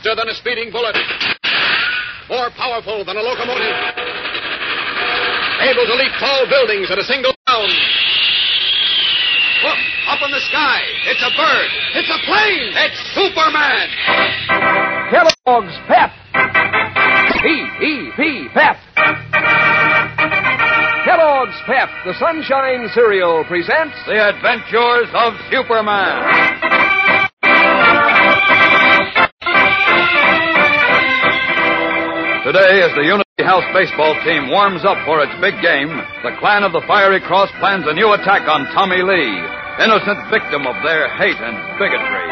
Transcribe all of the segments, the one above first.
Swifter than a speeding bullet. More powerful than a locomotive. Able to leap tall buildings at a single bound. Look, up in the sky. It's a bird. It's a plane. It's Superman. Kellogg's Pep. P-E-P, Pep. Kellogg's Pep, the Sunshine Cereal, presents The Adventures of Superman. Today, as the Unity House baseball team warms up for its big game, the clan of the Fiery Cross plans a new attack on Tommy Lee, innocent victim of their hate and bigotry.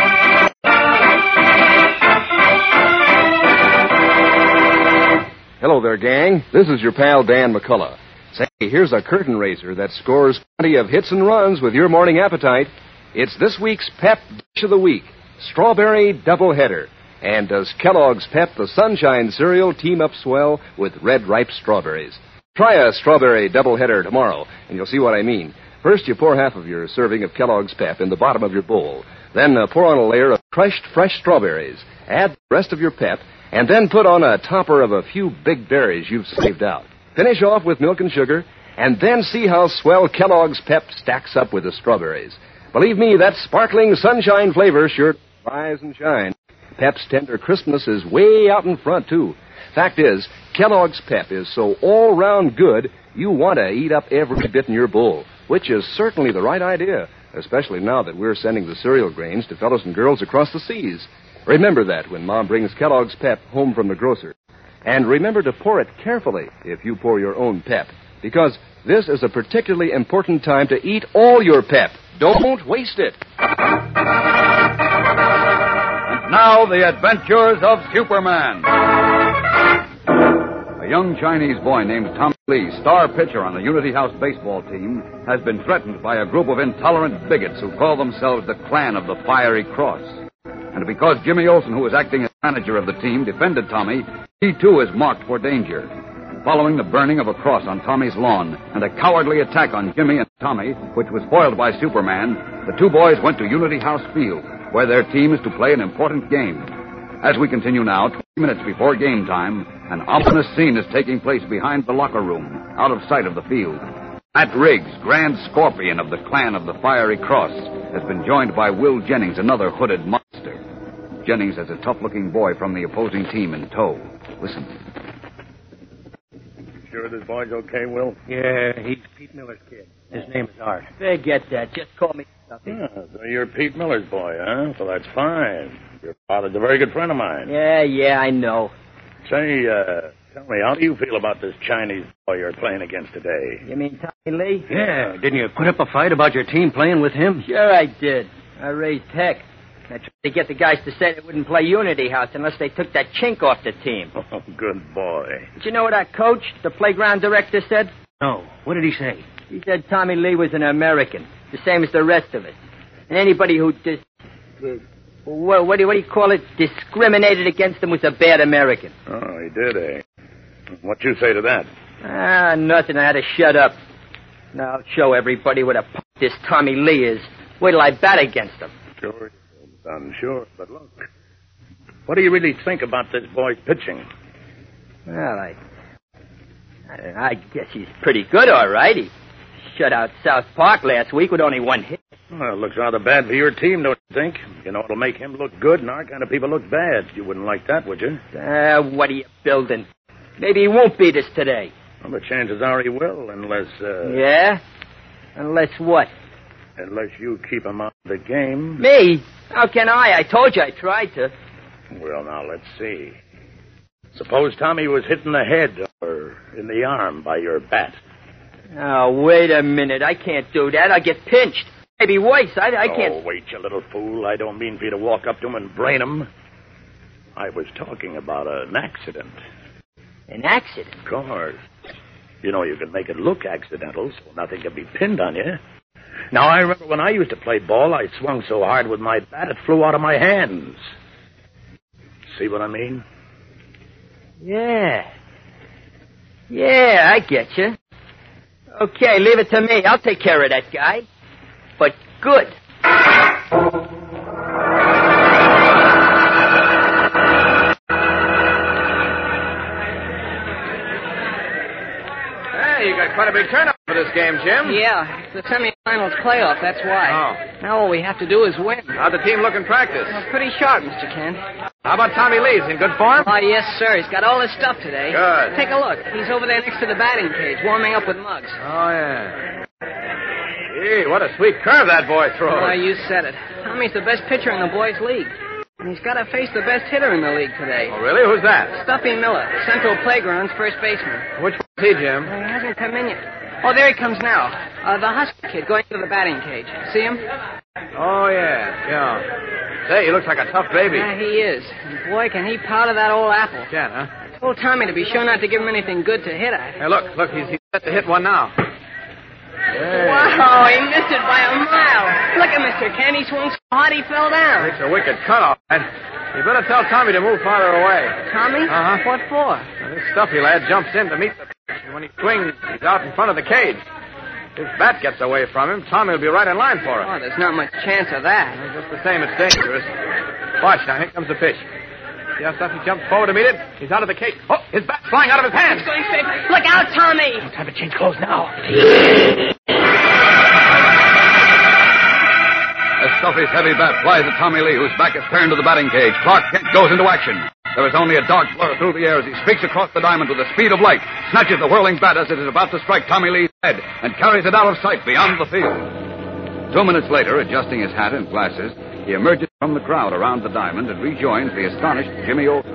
Hello there, gang. This is your pal Dan McCullough. Say, here's a curtain raiser that scores plenty of hits and runs with your morning appetite. It's this week's Pep Dish of the Week, Strawberry Doubleheader. And does Kellogg's Pep, the Sunshine Cereal, team up swell with red ripe strawberries? Try a Strawberry Doubleheader tomorrow, and you'll see what I mean. First, you pour half of your serving of Kellogg's Pep in the bottom of your bowl. Then pour on a layer of crushed fresh strawberries. Add the rest of your Pep, and then put on a topper of a few big berries you've saved out. Finish off with milk and sugar, and then see how swell Kellogg's Pep stacks up with the strawberries. Believe me, that sparkling sunshine flavor sure rise and shine. Pep's tender crispness is way out in front, too. Fact is, Kellogg's Pep is so all-round good, you want to eat up every bit in your bowl, which is certainly the right idea, especially now that we're sending the cereal grains to fellows and girls across the seas. Remember that when Mom brings Kellogg's Pep home from the grocer. And remember to pour it carefully if you pour your own Pep, because this is a particularly important time to eat all your Pep. Don't waste it. Now, the adventures of Superman. A young Chinese boy named Tommy Lee, star pitcher on the Unity House baseball team, has been threatened by a group of intolerant bigots who call themselves the Clan of the Fiery Cross. And because Jimmy Olsen, who was acting as manager of the team, defended Tommy, he too is marked for danger. Following the burning of a cross on Tommy's lawn and a cowardly attack on Jimmy and Tommy, which was foiled by Superman, the two boys went to Unity House Field, where their team is to play an important game. As we continue now, 20 minutes before game time, an ominous scene is taking place behind the locker room, out of sight of the field. Matt Riggs, Grand Scorpion of the Clan of the Fiery Cross, has been joined by Will Jennings, another hooded monster. Jennings has a tough-looking boy from the opposing team in tow. Listen. Sure this boy's okay, Will? Yeah, he's Pete Miller's kid. His name is Art. Forget that. Just call me Stuffy. Yeah, so you're Pete Miller's boy, huh? Well, that's fine. Your father's a very good friend of mine. Yeah, I know. Say, tell me, how do you feel about this Chinese boy you're playing against today? You mean Tommy Lee? Yeah, didn't you put up a fight about your team playing with him? Sure I did. I raised heck. I tried to get the guys to say they wouldn't play Unity House unless they took that chink off the team. Oh, good boy. Did you know what our coach, the playground director, said? No. What did he say? He said Tommy Lee was an American, the same as the rest of us. And anybody who what do you call it? Discriminated against him was a bad American. Oh, he did, eh? What'd you say to that? Nothing. I had to shut up. Now I'll show everybody what a punk this Tommy Lee is. Wait till I bat against him. Sure, son, sure. But look, what do you really think about this boy's pitching? Well, I guess he's pretty good, all right. He shut out South Park last week with only one hit. Well, it looks rather bad for your team, don't you think? You know, it'll make him look good, and our kind of people look bad. You wouldn't like that, would you? What are you building? Maybe he won't beat us today. Well, the chances are he will, unless... Yeah? Unless what? Unless you keep him out of the game. Me? How can I? I told you I tried to. Well, now, let's see. Suppose Tommy was hit in the head or in the arm by your bat. Oh, wait a minute. I can't do that. I'll get pinched. Maybe worse. I can't... Oh, wait, you little fool. I don't mean for you to walk up to him and brain him. I was talking about an accident. An accident? Of course. You know, you can make it look accidental, so nothing can be pinned on you. Now, I remember when I used to play ball, I swung so hard with my bat, it flew out of my hands. See what I mean? Yeah, I get you. Okay, leave it to me. I'll take care of that guy. But good. a big turnout for this game, Jim. Yeah, it's the semifinals playoff, that's why. Oh. Now all we have to do is win. How'd the team look in practice? Well, pretty sharp, Mr. Kent. How about Tommy Lee? Is he in good form? Oh, yes, sir. He's got all his stuff today. Good. Take a look. He's over there next to the batting cage, warming up with Muggs. Oh, yeah. Gee, what a sweet curve that boy throws. Oh, you said it. Tommy's the best pitcher in the boys' league. And he's got to face the best hitter in the league today. Oh, really? Who's that? Stuffy Miller, Central Playground's first baseman. Which one's he, Jim? He hasn't come in yet. Oh, there he comes now. The Husky kid going to the batting cage. See him? Oh, yeah. Say, he looks like a tough baby. Yeah, he is. And boy, can he powder that old apple. Can, huh? I told Tommy to be sure not to give him anything good to hit at. Hey, look, he's set to hit one now. Hey. Wow, he missed it by a mile. Look at Mr. Kent. He swung so hard he fell down. It's a wicked cutoff, lad. You better tell Tommy to move farther away. Tommy? Uh-huh. What for? Now, this stuffy lad jumps in to meet the pitch, and when he swings, he's out in front of the cage. If his bat gets away from him, Tommy will be right in line for it. Oh, there's not much chance of that. Well, just the same, it's dangerous. Watch now, here comes the pitch. See how Stuffy jumps forward to meet it? He's out of the cage. Oh, his bat's flying out of his hands. He's going straight. Look out, Tommy! Time to change clothes now. As Stuffy's heavy bat flies at Tommy Lee, whose back is turned to the batting cage, Clark Kent goes into action. There is only a dark blur through the air as he streaks across the diamond with the speed of light, snatches the whirling bat as it is about to strike Tommy Lee's head, and carries it out of sight beyond the field. 2 minutes later, adjusting his hat and glasses, he emerges from the crowd around the diamond and rejoins the astonished Jimmy Olsen.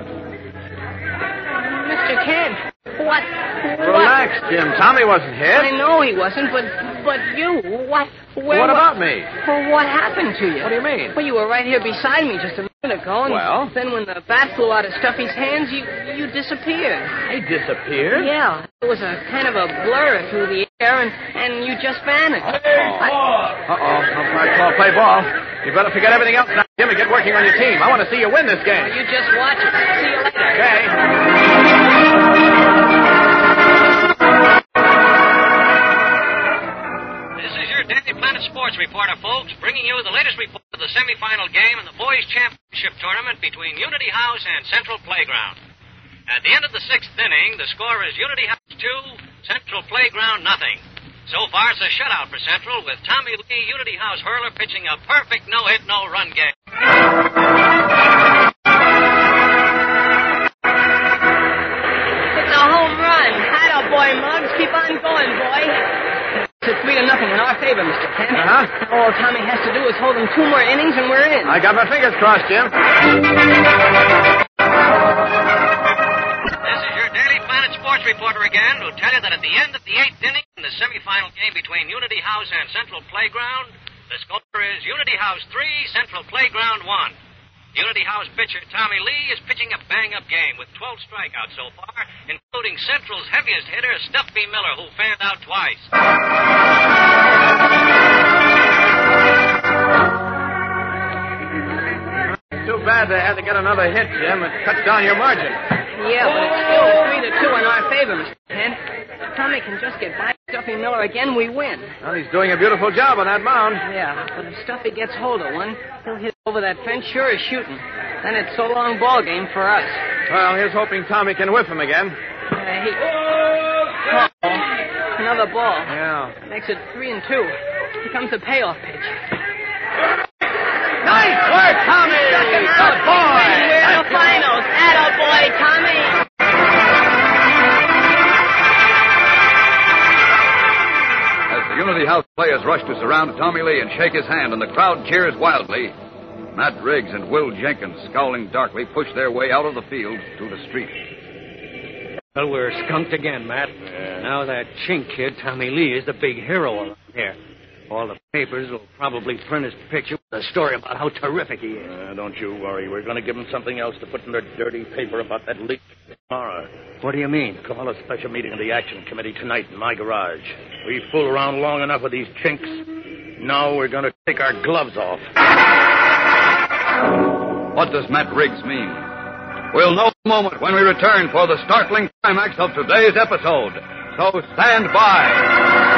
Mr. Kent, what? Relax, Jim. Tommy wasn't hit. I know he wasn't, but you, what? What about me? Well, what happened to you? What do you mean? Well, you were right here beside me just a minute ago, and Well? then when the bat flew out of Stuffy's hands, you disappeared. I disappeared? Yeah, it was a kind of a blur through the air, and you just vanished. Uh-oh. Umpire call play ball. You better forget everything else now, Jim, and get working on your team. I want to see you win this game. You just watch it. See you later. Okay. This is your Daily Planet Sports reporter, folks, bringing you the latest report of the semifinal game in the Boys Championship Tournament between Unity House and Central Playground. At the end of the 6th inning, the score is Unity House 2, Central Playground nothing. So far, it's a shutout for Central, with Tommy Lee, Unity House hurler, pitching a perfect no-hit, no-run game. It's a home run. Atta boy, Muggs. Keep on going, boy. It's 3-0 in our favor, Mr. Kent. Uh-huh. All Tommy has to do is hold him 2 more innings, and we're in. I got my fingers crossed, Jim. This is your Daily Planet Sports reporter again, who'll tell you that at the end of the 8th inning in the semifinal game between Unity House and Central Playground, the score is Unity House 3, Central Playground 1. Unity House pitcher Tommy Lee is pitching a bang-up game with 12 strikeouts so far, including Central's heaviest hitter, Stuffy Miller, who fanned out twice. Too bad they had to get another hit, Jim. It cuts down your margin. Yeah, but it's still 3-2 in our favor, Mr. Kent. If Tommy can just get by Stuffy Miller again, we win. Well, he's doing a beautiful job on that mound. Yeah, but if Stuffy gets hold of one, he'll hit over that fence sure as shooting. Then it's so long ball game for us. Well, here's hoping Tommy can whiff him again. Another ball. Yeah. Makes it 3-2. Here comes the payoff pitch. Nice work, Tommy! Good boy! We're in the finals. Atta boy, Tommy! As the Unity House players rush to surround Tommy Lee and shake his hand, and the crowd cheers wildly, Matt Riggs and Will Jenkins, scowling darkly, push their way out of the field to the street. Well, we're skunked again, Matt. Now that chink kid, Tommy Lee, is the big hero around here. All the papers will probably print his picture with a story about how terrific he is. Don't you worry. We're going to give him something else to put in their dirty paper about that leak tomorrow. What do you mean? Call a special meeting of the Action Committee tonight in my garage. We fool around long enough with these chinks. Now we're going to take our gloves off. What does Matt Riggs mean? We'll know in a moment when we return for the startling climax of today's episode. So stand by.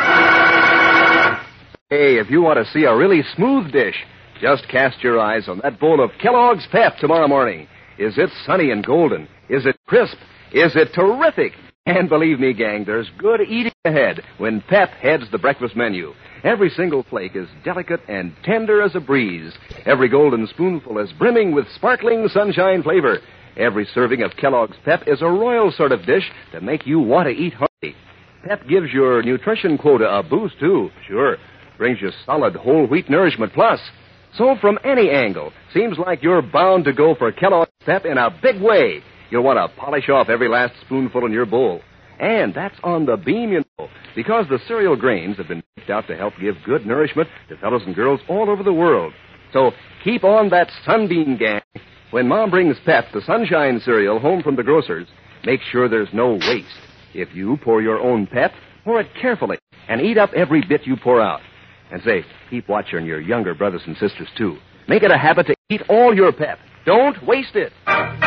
Hey, if you want to see a really smooth dish, just cast your eyes on that bowl of Kellogg's Pep tomorrow morning. Is it sunny and golden? Is it crisp? Is it terrific? And believe me, gang, there's good eating ahead when Pep heads the breakfast menu. Every single flake is delicate and tender as a breeze. Every golden spoonful is brimming with sparkling sunshine flavor. Every serving of Kellogg's Pep is a royal sort of dish to make you want to eat hearty. Pep gives your nutrition quota a boost, too. Sure. Brings you solid whole wheat nourishment plus. So from any angle, seems like you're bound to go for Kellogg's Pep in a big way. You'll want to polish off every last spoonful in your bowl. And that's on the beam, you know, because the cereal grains have been picked out to help give good nourishment to fellows and girls all over the world. So keep on that sunbeam, gang. When Mom brings Pep, the Sunshine cereal, home from the grocer's, make sure there's no waste. If you pour your own Pep, pour it carefully and eat up every bit you pour out. And say, keep watch on your younger brothers and sisters, too. Make it a habit to eat all your Pep. Don't waste it.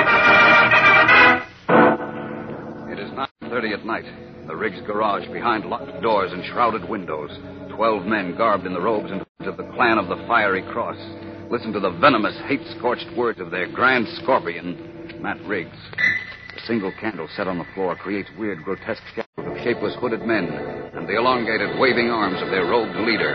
It is 9:30 at night. The Riggs garage behind locked doors and shrouded windows. 12 men garbed in the robes and of the clan of the Fiery Cross. Listen to the venomous, hate-scorched words of their grand scorpion, Matt Riggs. A single candle set on the floor creates weird, grotesque shadows of shapeless hooded men and the elongated, waving arms of their robed leader.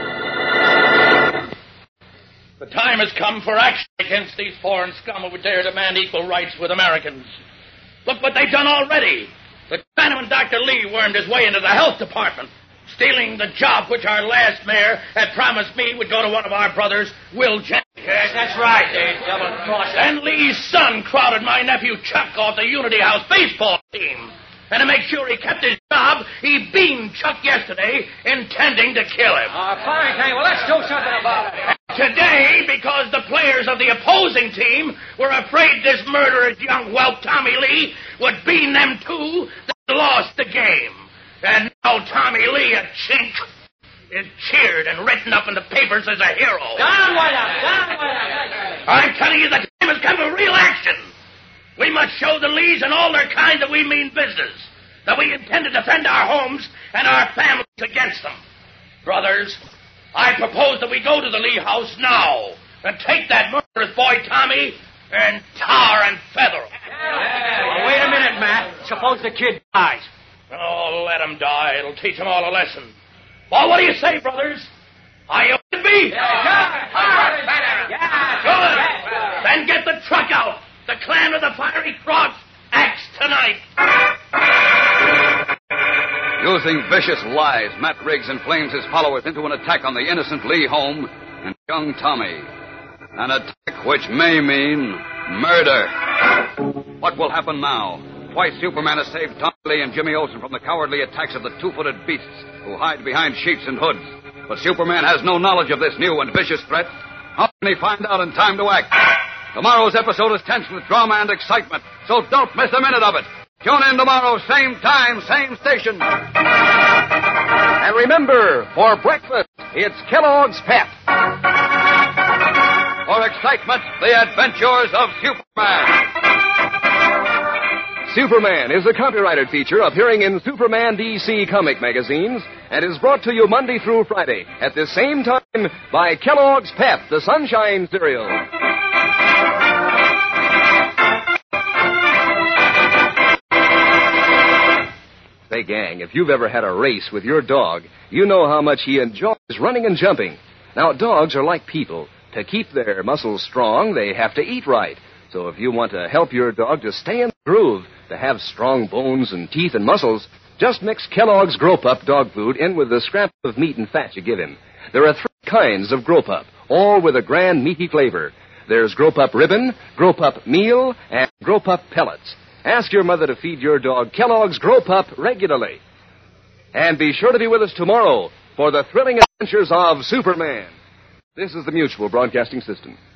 The time has come for action against these foreign scum who dare demand equal rights with Americans. Look what they've done already. The Chinaman Dr. Lee wormed his way into the health department, stealing the job which our last mayor had promised me would go to one of our brothers, Will Jenkins. Yes, that's right, they double-crossed. And Lee's son crowded my nephew Chuck off the Unity House baseball team. And to make sure he kept his job, he beamed Chuck yesterday, intending to kill him. Fine, Kenny. Well, let's do something about it. Today, because the players of the opposing team were afraid this murderous young whelp, Tommy Lee, would beam them too, they lost the game. And now Tommy Lee, a chink, is cheered and written up in the papers as a hero. Down, White House! I'm telling you, the time has come for real action. We must show the Lees and all their kind that we mean business, that we intend to defend our homes and our families against them. Brothers, I propose that we go to the Lee house now and take that murderous boy Tommy and tar and feather him. Well, wait a minute, Matt. Suppose the kid dies. Oh, let him die. It'll teach them all a lesson. Well, what do you say, brothers? Are you with me? Good. Then get the truck out. The clan of the Fiery Cross acts tonight. Using vicious lies, Matt Riggs inflames his followers into an attack on the innocent Lee home and young Tommy. An attack which may mean murder. What will happen now? Twice Superman has saved Tommy Lee and Jimmy Olsen from the cowardly attacks of the two-footed beasts who hide behind sheets and hoods. But Superman has no knowledge of this new and vicious threat. How can he find out in time to act? Tomorrow's episode is tense with drama and excitement, so don't miss a minute of it. Tune in tomorrow, same time, same station. And remember, for breakfast, it's Kellogg's Pep. For excitement, the adventures of Superman. Superman is a copyrighted feature appearing in Superman DC comic magazines and is brought to you Monday through Friday at the same time by Kellogg's Pep, the Sunshine cereal. Say, gang, if you've ever had a race with your dog, you know how much he enjoys running and jumping. Now, dogs are like people. To keep their muscles strong, they have to eat right. So if you want to help your dog to stay in the groove, to have strong bones and teeth and muscles, just mix Kellogg's Grow Pup dog food in with the scrap of meat and fat you give him. There are 3 kinds of Grow Pup, all with a grand meaty flavor. There's Grow Pup Ribbon, Grow Pup Meal, and Grow Pup Pellets. Ask your mother to feed your dog Kellogg's Grow Pup regularly. And be sure to be with us tomorrow for the thrilling adventures of Superman. This is the Mutual Broadcasting System.